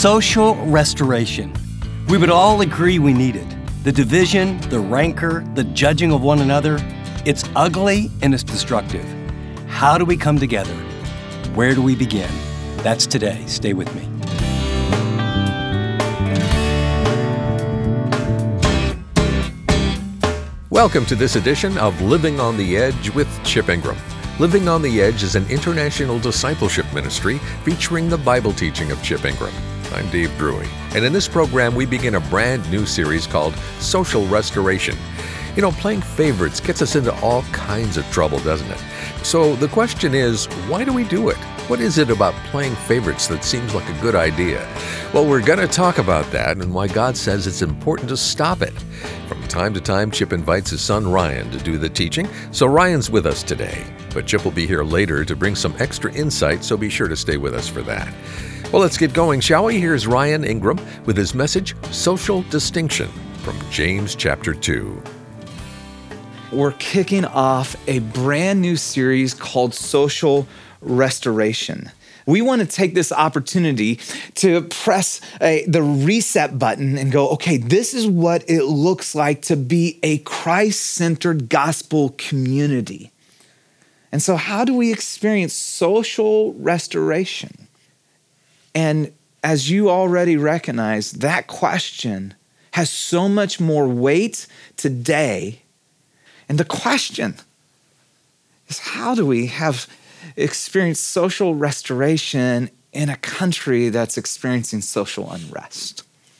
Social restoration. We would all agree we need it. The division, the rancor, the judging of one another, it's ugly and it's destructive. How do we come together? Where do we begin? That's today. Stay with me. Welcome to this edition of Living on the Edge with Chip Ingram. Living on the Edge is an international discipleship ministry featuring the Bible teaching of Chip Ingram. I'm Dave Drury, and in this program we begin a brand new series called Social Restoration. You know, playing favorites gets us into all kinds of trouble, doesn't it? So the question is, why do we do it? What is it about playing favorites that seems like a good idea? Well, we're going to talk about that and why God says it's important to stop it. From time to time, Chip invites his son Ryan to do the teaching, so Ryan's with us today. But Chip will be here later to bring some extra insight, so be sure to stay with us for that. Well, let's get going, shall we? Here's Ryan Ingram with his message, Social Distinction, from James chapter 2. We're kicking off a brand new series called Social Restoration. We want to take this opportunity to press the reset button and go, okay, this is what it looks like to be a Christ-centered gospel community. And so how do we experience social restoration? And as you already recognize, that question has so much more weight today. And the question is, how do we have experienced social restoration in a country that's experiencing social unrest?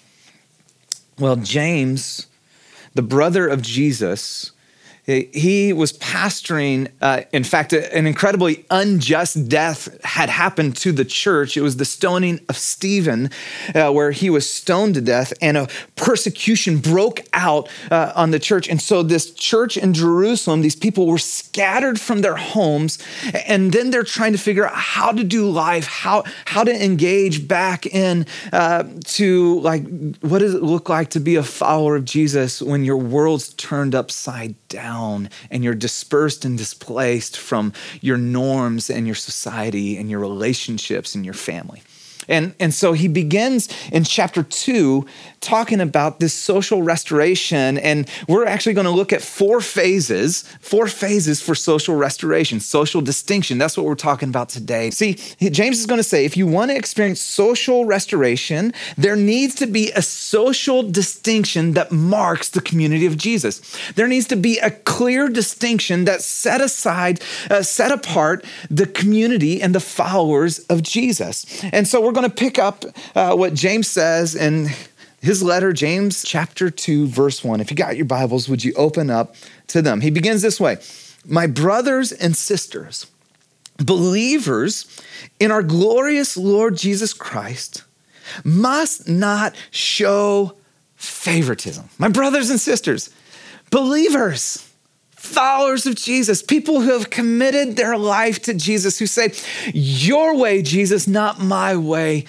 Well, James, the brother of Jesus, he was pastoring. In fact, an incredibly unjust death had happened to the church. It was the stoning of Stephen, where he was stoned to death, and a persecution broke out on the church. And so this church in Jerusalem, these people were scattered from their homes, and then they're trying to figure out how to do life, how to engage back in to, like, what does it look like to be a follower of Jesus when your world's turned upside down and you're dispersed and displaced from your norms and your society and your relationships and your family. And so he begins in chapter 2 talking about this social restoration. And we're actually going to look at four phases for social restoration, social distinction. That's what we're talking about today. See, James is going to say, if you want to experience social restoration, there needs to be a social distinction that marks the community of Jesus. There needs to be a clear distinction that set apart the community and the followers of Jesus. And so we're going to pick up what James says in his letter, James chapter 2, verse 1. If you got your Bibles, would you open up to them? He begins this way: my brothers and sisters, believers in our glorious Lord Jesus Christ, must not show favoritism. My brothers and sisters, believers, followers of Jesus, people who have committed their life to Jesus, who say, your way, Jesus, not my way.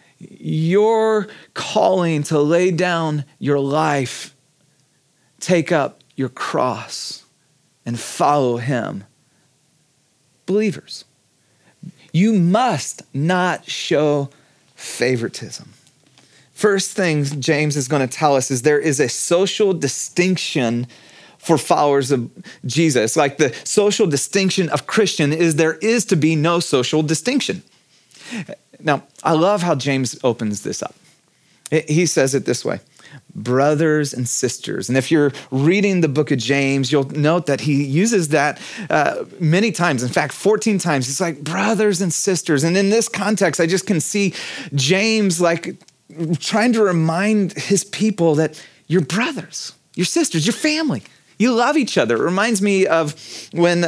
Your calling to lay down your life, take up your cross, and follow him. Believers, you must not show favoritism. First thing James is going to tell us is there is a social distinction for followers of Jesus. Like the social distinction of Christian is there is to be no social distinction. Now, I love how James opens this up. He says it this way: brothers and sisters. And if you're reading the book of James, you'll note that he uses that many times. In fact, 14 times. He's like, brothers and sisters. And in this context, I just can see James like trying to remind his people that you're brothers, you're sisters, you're family. You love each other. It reminds me of when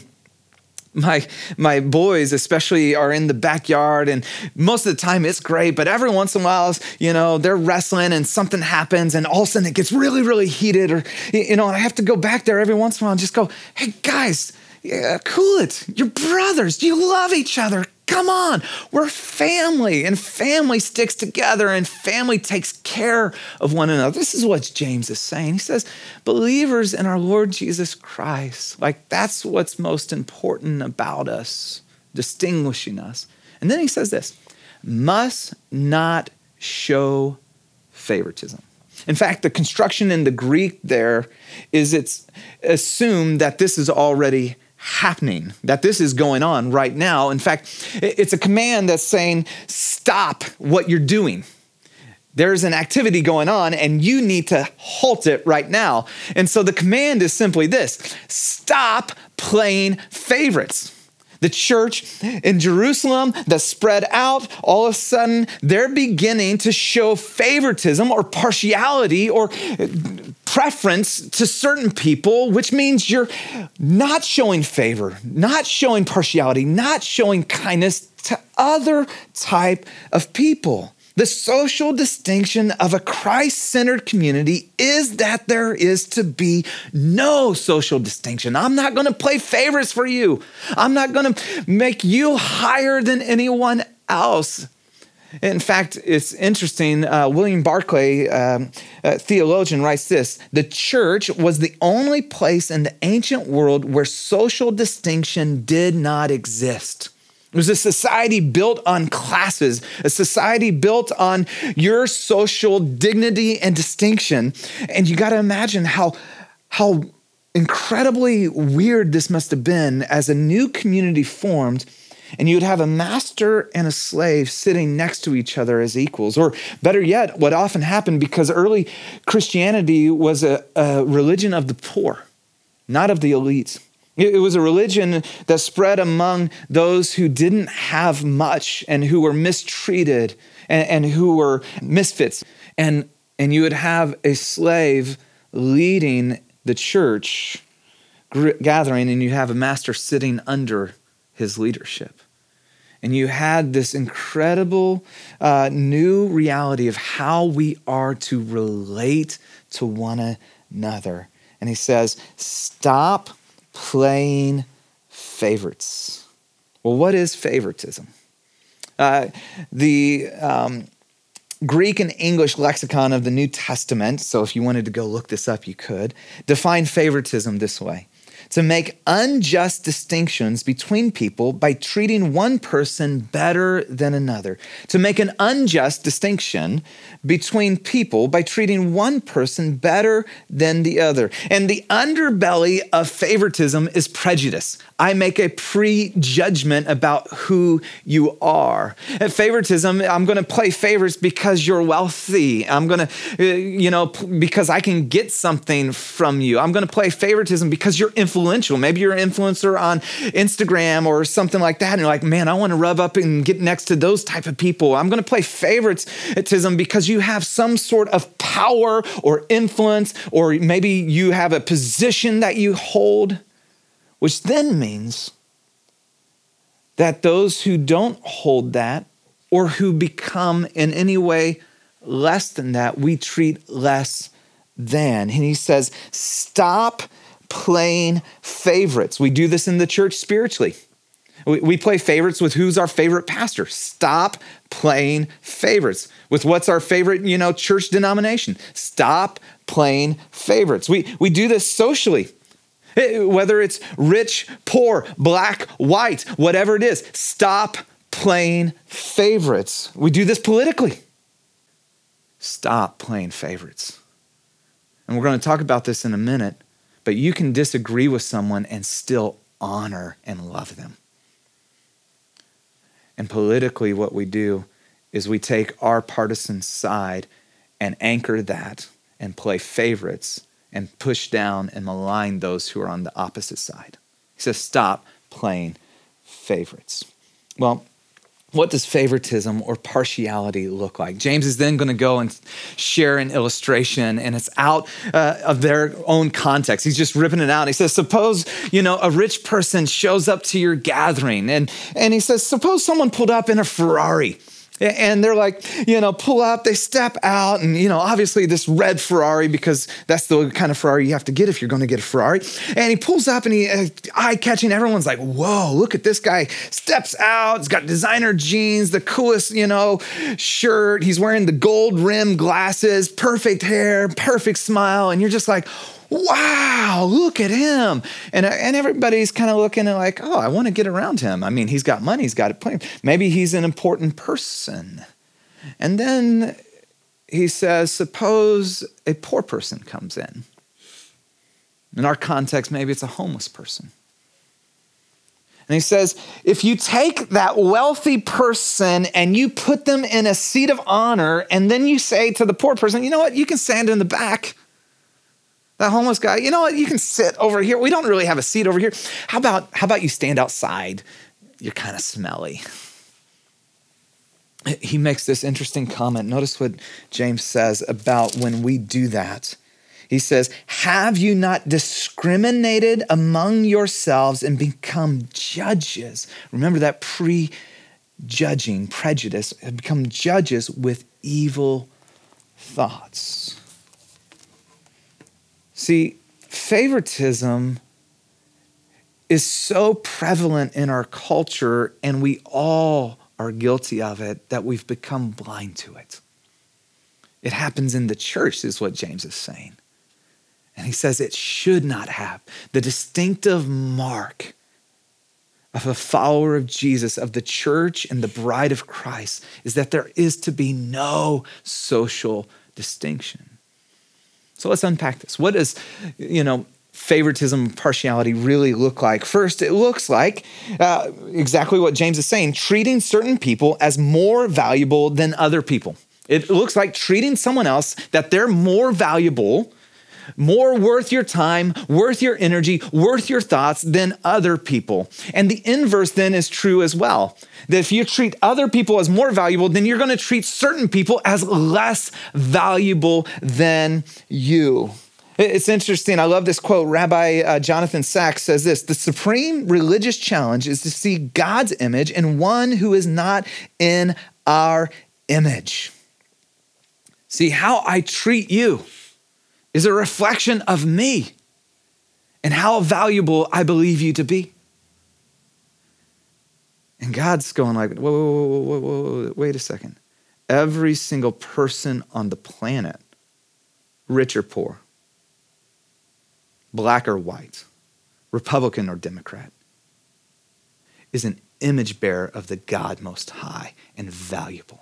my boys especially are in the backyard, and most of the time it's great, but every once in a while, you know, they're wrestling and something happens and all of a sudden it gets really, really heated, or, you know, I have to go back there every once in a while and just go, hey guys, cool it. You're brothers. You love each other. Come on, we're family, and family sticks together, and family takes care of one another. This is what James is saying. He says, believers in our Lord Jesus Christ, like that's what's most important about us, distinguishing us. And then he says this, must not show favoritism. In fact, the construction in the Greek there is it's assumed that this is already happening, that this is going on right now. In fact, it's a command that's saying, stop what you're doing. There's an activity going on and you need to halt it right now. And so the command is simply this: stop playing favorites. The church in Jerusalem that spread out, all of a sudden, they're beginning to show favoritism or partiality or preference to certain people, which means you're not showing favor, not showing partiality, not showing kindness to other type of people. The social distinction of a Christ-centered community is that there is to be no social distinction. I'm not going to play favorites for you. I'm not going to make you higher than anyone else. In fact, it's interesting. William Barclay, a theologian, writes this: the church was the only place in the ancient world where social distinction did not exist. It was a society built on classes, a society built on your social dignity and distinction. And you got to imagine how incredibly weird this must have been as a new community formed, and you'd have a master and a slave sitting next to each other as equals. Or better yet, what often happened, because early Christianity was a religion of the poor, not of the elites. It was a religion that spread among those who didn't have much and who were mistreated and who were misfits. And you would have a slave leading the church gathering, and you have a master sitting under his leadership. And you had this incredible new reality of how we are to relate to one another. And he says, stop playing favorites. Well, what is favoritism? The Greek and English lexicon of the New Testament, so if you wanted to go look this up, you could, define favoritism this way: to make unjust distinctions between people by treating one person better than another. To make an unjust distinction between people by treating one person better than the other. And the underbelly of favoritism is prejudice. I make a prejudgment about who you are. At favoritism, I'm going to play favorites because you're wealthy. I'm going to, because I can get something from you. I'm going to play favoritism because you're influential. Maybe you're an influencer on Instagram or something like that. And you're like, man, I want to rub up and get next to those type of people. I'm going to play favoritism because you have some sort of power or influence, or maybe you have a position that you hold, which then means that those who don't hold that or who become in any way less than that, we treat less than. And he says, stop playing favorites. We do this in the church spiritually. We play favorites with who's our favorite pastor. Stop playing favorites with what's our favorite, church denomination. Stop playing favorites. We do this socially. Whether it's rich, poor, black, white, whatever it is, stop playing favorites. We do this politically. Stop playing favorites. And we're going to talk about this in a minute, but you can disagree with someone and still honor and love them. And politically, what we do is we take our partisan side and anchor that and play favorites and push down and malign those who are on the opposite side. He says, stop playing favorites. Well, what does favoritism or partiality look like? James is then going to go and share an illustration, and it's out of their own context. He's just ripping it out. He says, suppose, a rich person shows up to your gathering, and he says, suppose someone pulled up in a Ferrari. And they're like, pull up, they step out, and, obviously this red Ferrari, because that's the kind of Ferrari you have to get if you're going to get a Ferrari. And he pulls up and eye-catching, everyone's like, whoa, look at this guy. Steps out, he's got designer jeans, the coolest, shirt. He's wearing the gold rim glasses, perfect hair, perfect smile. And you're just like, wow, look at him. And everybody's kind of looking and like, oh, I want to get around him. I mean, he's got money, he's got it plenty. Maybe he's an important person. And then he says, suppose a poor person comes in. In our context, maybe it's a homeless person. And he says, if you take that wealthy person and you put them in a seat of honor, and then you say to the poor person, you know what, you can stand in the back. That homeless guy, you know what, you can sit over here. We don't really have a seat over here. How about you stand outside? You're kind of smelly. He makes this interesting comment. Notice what James says about when we do that. He says, have you not discriminated among yourselves and become judges? Remember that prejudging, prejudice, have become judges with evil thoughts. See, favoritism is so prevalent in our culture, and we all are guilty of it, that we've become blind to it. It happens in the church, is what James is saying. And he says it should not have. The distinctive mark of a follower of Jesus, of the church and the bride of Christ, is that there is to be no social distinction. So let's unpack this. What does, favoritism and partiality really look like? First, it looks like exactly what James is saying, treating certain people as more valuable than other people. It looks like treating someone else that they're more valuable, more worth your time, worth your energy, worth your thoughts than other people. And the inverse then is true as well. That if you treat other people as more valuable, then you're going to treat certain people as less valuable than you. It's interesting. I love this quote. Rabbi Jonathan Sacks says this: the supreme religious challenge is to see God's image in one who is not in our image. See, how I treat you is a reflection of me and how valuable I believe you to be. And God's going like, whoa, wait a second. Every single person on the planet, rich or poor, black or white, Republican or Democrat, is an image bearer of the God Most High and valuable.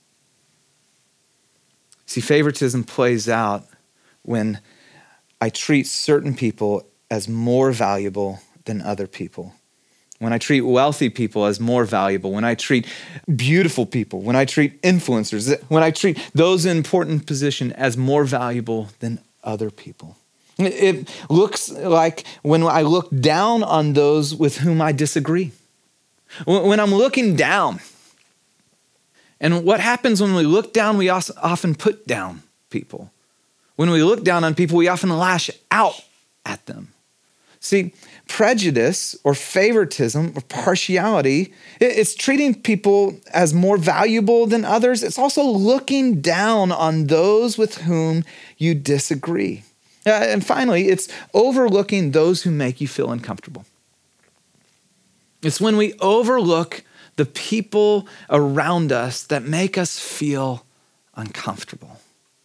See, favoritism plays out when I treat certain people as more valuable than other people. When I treat wealthy people as more valuable, when I treat beautiful people, when I treat influencers, when I treat those in important position as more valuable than other people. It looks like when I look down on those with whom I disagree. When I'm looking down. And what happens when we look down, we often put down people. When we look down on people, we often lash out at them. See, prejudice or favoritism or partiality, it's treating people as more valuable than others. It's also looking down on those with whom you disagree. And finally, it's overlooking those who make you feel uncomfortable. It's when we overlook the people around us that make us feel uncomfortable.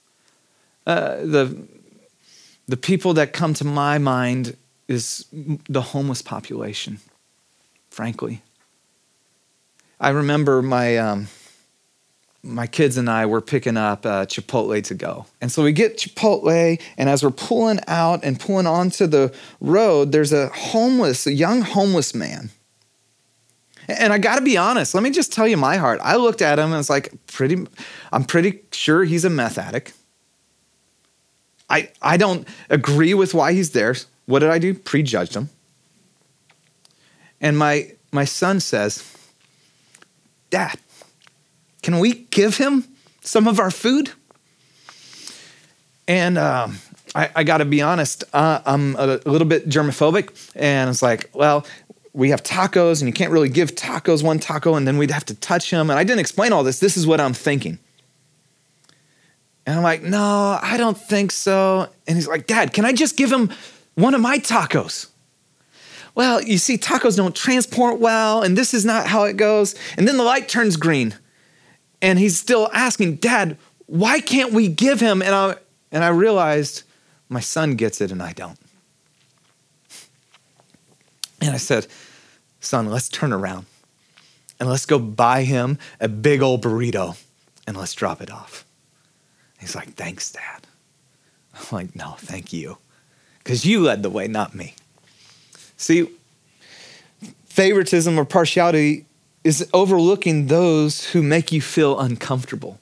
The people that come to my mind is the homeless population, frankly. I remember my kids and I were picking up Chipotle to go. And so we get Chipotle, and as we're pulling out and pulling onto the road, there's a young homeless man. And I got to be honest, let me just tell you my heart. I looked at him and was like, I'm pretty sure he's a meth addict. I don't agree with why he's there. What did I do? Prejudged him. And my son says, Dad, can we give him some of our food? And I got to be honest, I'm a little bit germophobic. And it's like, well, we have tacos and you can't really give tacos one taco and then we'd have to touch him. And I didn't explain all this. This is what I'm thinking. And I'm like, no, I don't think so. And he's like, Dad, can I just give him one of my tacos? Well, you see, tacos don't transport well, and this is not how it goes. And then the light turns green. And he's still asking, Dad, why can't we give him? And I realized my son gets it and I don't. And I said, son, let's turn around and let's go buy him a big old burrito and let's drop it off. He's like, thanks, Dad. I'm like, no, thank you. Because you led the way, not me. See, favoritism or partiality is overlooking those who make you feel uncomfortable.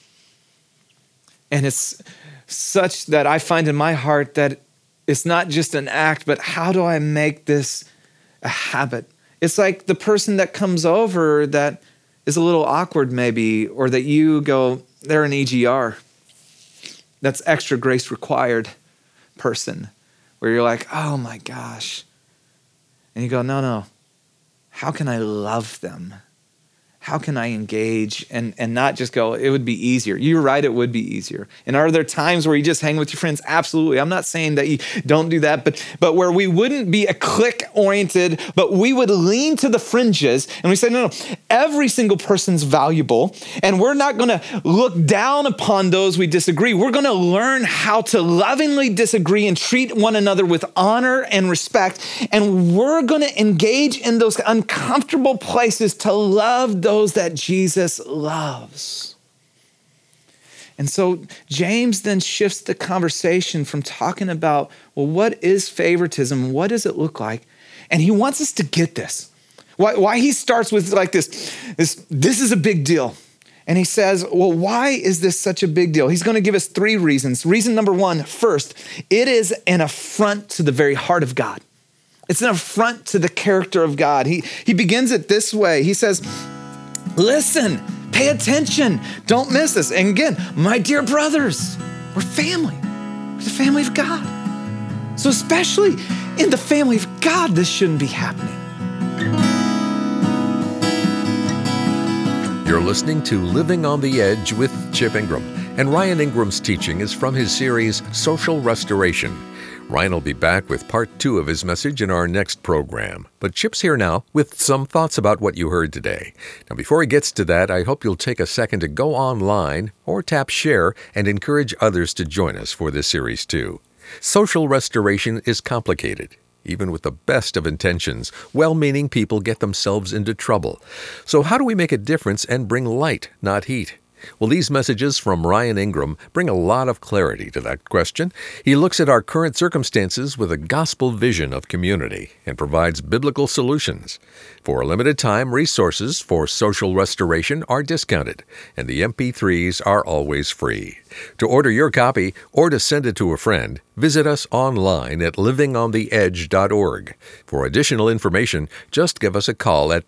And it's such that I find in my heart that it's not just an act, but how do I make this a habit? It's like the person that comes over that is a little awkward maybe, or that you go, they're an EGR. That's extra grace required person, where you're like, oh my gosh. And you go, no. How can I love them? How can I engage and not just go, it would be easier. You're right, it would be easier. And are there times where you just hang with your friends? Absolutely. I'm not saying that you don't do that, but where we wouldn't be a clique-oriented, but we would lean to the fringes and we say, no, every single person's valuable, and we're not going to look down upon those we disagree. We're going to learn how to lovingly disagree and treat one another with honor and respect, and we're going to engage in those uncomfortable places to love those that Jesus loves. And so James then shifts the conversation from talking about, well, what is favoritism? What does it look like? And he wants us to get this. Why he starts with like this is a big deal. And he says, well, why is this such a big deal? He's going to give us 3 reasons. Reason number 1, first, it is an affront to the very heart of God. It's an affront to the character of God. He begins it this way. He says, listen, pay attention, don't miss this. And again, my dear brothers, we're family. We're the family of God. So especially in the family of God, this shouldn't be happening. You're listening to Living on the Edge with Chip Ingram. And Ryan Ingram's teaching is from his series, Social Restoration. Ryan will be back with part 2 of his message in our next program. But Chip's here now with some thoughts about what you heard today. Now, before he gets to that, I hope you'll take a second to go online or tap share and encourage others to join us for this series too. Social restoration is complicated. Even with the best of intentions, well-meaning people get themselves into trouble. So how do we make a difference and bring light, not heat? Well, these messages from Ryan Ingram bring a lot of clarity to that question. He looks at our current circumstances with a gospel vision of community and provides biblical solutions. For a limited time, resources for social restoration are discounted, and the MP3s are always free. To order your copy or to send it to a friend, visit us online at livingontheedge.org. For additional information, just give us a call at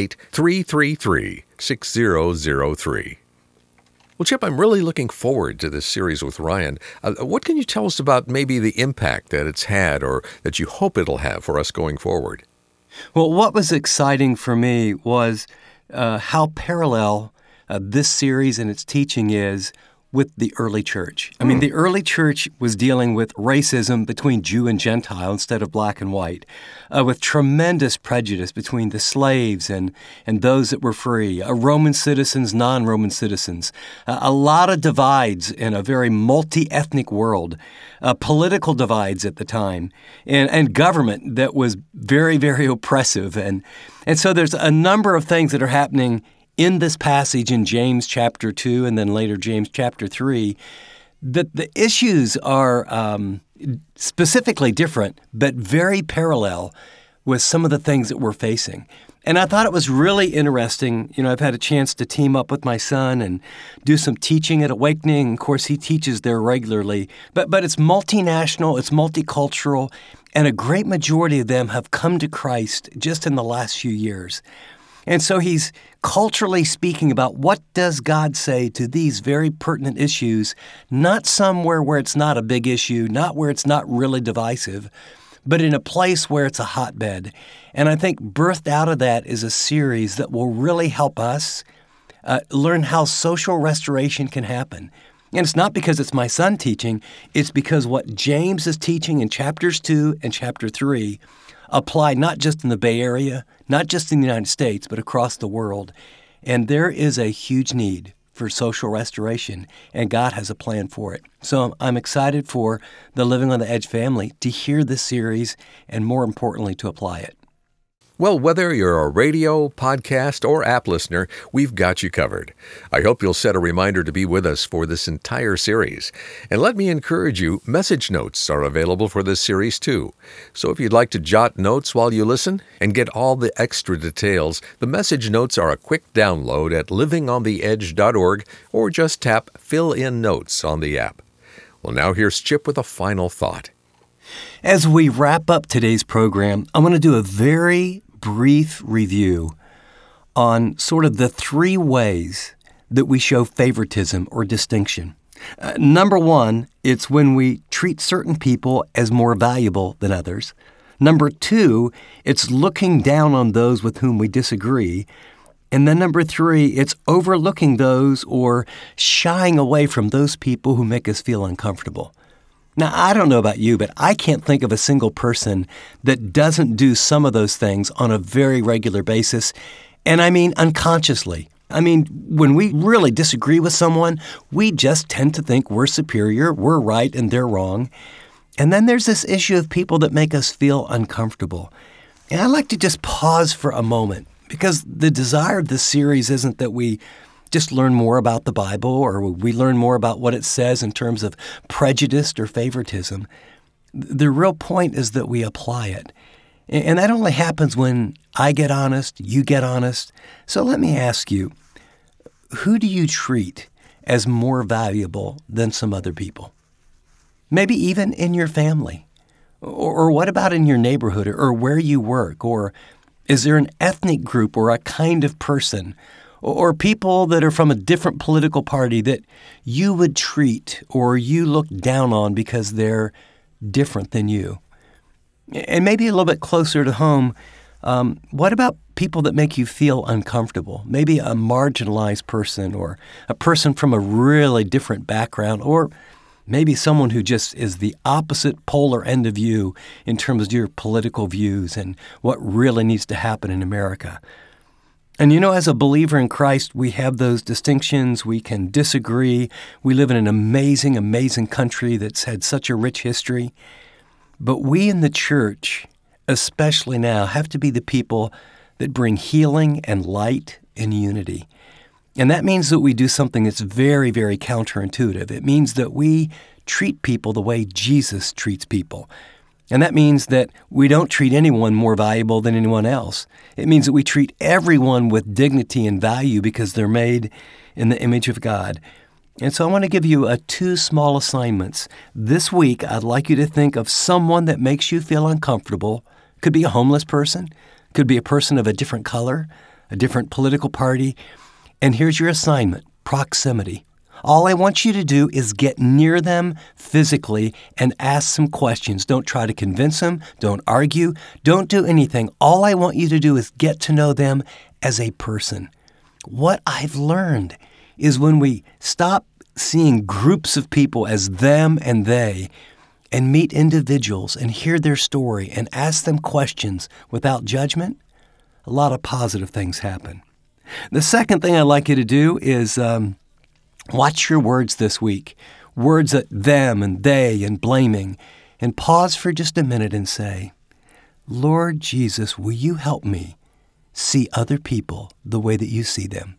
888-333-6003. Well, Chip, I'm really looking forward to this series with Ryan. What can you tell us about maybe the impact that it's had or that you hope it'll have for us going forward? Well, what was exciting for me was how parallel this series and its teaching is with the early church. I mean, the early church was dealing with racism between Jew and Gentile instead of black and white, with tremendous prejudice between the slaves and those that were free, Roman citizens, non-Roman citizens, a lot of divides in a very multi-ethnic world, political divides at the time, and government that was very, very oppressive. And so there's a number of things that are happening in this passage in James chapter 2 and then later James chapter 3, that the issues are specifically different, but very parallel with some of the things that we're facing. And I thought it was really interesting. You know, I've had a chance to team up with my son and do some teaching at Awakening. Of course, he teaches there regularly. But it's multinational, it's multicultural, and a great majority of them have come to Christ just in the last few years. And so he's culturally speaking about what does God say to these very pertinent issues, not somewhere where it's not a big issue, not where it's not really divisive, but in a place where it's a hotbed. And I think birthed out of that is a series that will really help us learn how social restoration can happen. And it's not because it's my son teaching, it's because what James is teaching in chapters 2 and chapter 3 apply not just in the Bay Area, not just in the United States, but across the world. And there is a huge need for social restoration, and God has a plan for it. So I'm excited for the Living on the Edge family to hear this series and, more importantly, to apply it. Well, whether you're a radio, podcast, or app listener, we've got you covered. I hope you'll set a reminder to be with us for this entire series. And let me encourage you, message notes are available for this series too. So if you'd like to jot notes while you listen and get all the extra details, the message notes are a quick download at livingontheedge.org, or just tap Fill in Notes on the app. Well, now here's Chip with a final thought. As we wrap up today's program, I want to do a very brief review on sort of the three ways that we show favoritism or distinction. Number one, it's when we treat certain people as more valuable than others. Number two, it's looking down on those with whom we disagree. And then number three, it's overlooking those or shying away from those people who make us feel uncomfortable. Now, I don't know about you, but I can't think of a single person that doesn't do some of those things on a very regular basis, and I mean unconsciously. I mean, when we really disagree with someone, we just tend to think we're superior, we're right, and they're wrong. And then there's this issue of people that make us feel uncomfortable. And I'd like to just pause for a moment, because the desire of this series isn't that we just learn more about the Bible or we learn more about what it says in terms of prejudice or favoritism. The real point is that we apply it. And that only happens when I get honest, you get honest. So let me ask you, who do you treat as more valuable than some other people? Maybe even in your family. Or what about in your neighborhood or where you work? Or is there an ethnic group or a kind of person or people that are from a different political party that you would treat or you look down on because they're different than you? And maybe a little bit closer to home, what about people that make you feel uncomfortable? Maybe a marginalized person or a person from a really different background, or maybe someone who just is the opposite polar end of you in terms of your political views and what really needs to happen in America. And you know, as a believer in Christ, we have those distinctions. We can disagree. We live in an amazing, amazing country that's had such a rich history. But we in the church, especially now, have to be the people that bring healing and light and unity. And that means that we do something that's very, very counterintuitive. It means that we treat people the way Jesus treats people. And that means that we don't treat anyone more valuable than anyone else. It means that we treat everyone with dignity and value because they're made in the image of God. And so I want to give you two small assignments. This week, I'd like you to think of someone that makes you feel uncomfortable. Could be a homeless person, could be a person of a different color, a different political party. And here's your assignment, proximity. All I want you to do is get near them physically and ask some questions. Don't try to convince them. Don't argue. Don't do anything. All I want you to do is get to know them as a person. What I've learned is when we stop seeing groups of people as them and they and meet individuals and hear their story and ask them questions without judgment, a lot of positive things happen. The second thing I'd like you to do is watch your words this week, words at them and they and blaming, and pause for just a minute and say, Lord Jesus, will you help me see other people the way that you see them?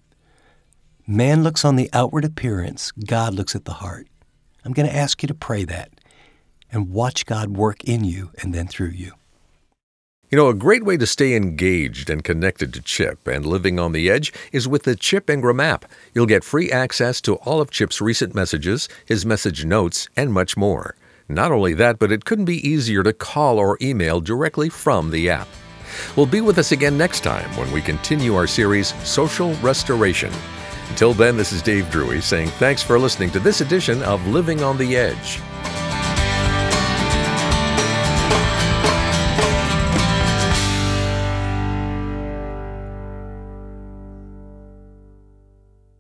Man looks on the outward appearance, God looks at the heart. I'm going to ask you to pray that and watch God work in you and then through you. You know, a great way to stay engaged and connected to Chip and Living on the Edge is with the Chip Ingram app. You'll get free access to all of Chip's recent messages, his message notes, and much more. Not only that, but it couldn't be easier to call or email directly from the app. Well, be with us again next time when we continue our series, Social Restoration. Until then, this is Dave Drury saying thanks for listening to this edition of Living on the Edge.